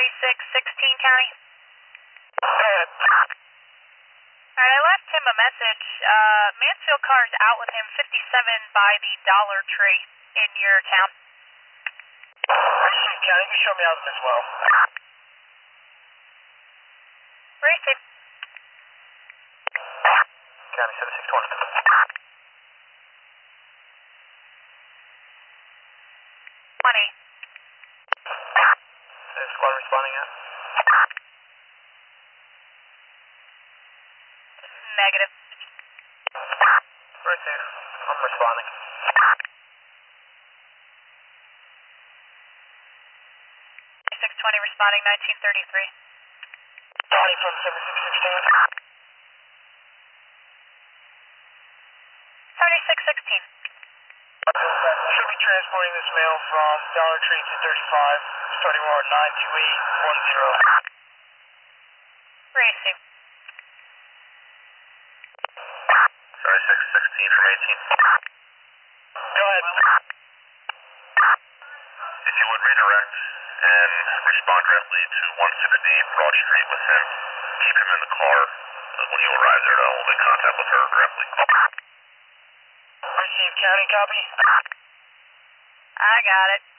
3616 County. Go ahead. Alright, I left him a message. Mansfield car's out with him 57 by the Dollar Tree in your town. Racine County, you can show me out as well. Racing. County 7620. 20. Is squad responding yet? Negative. Right there. I'm responding. 620 responding 1933. Johnny from 7616. 7616. Should be transporting this mail from Dollar Tree to 35, starting route 92810. Racing. 7616 from 18. Go ahead. If you would redirect and respond directly to 160 Broad Street with him, keep him in the car. When you arrive there, I'll make contact with her directly. Received County, copy. I got it.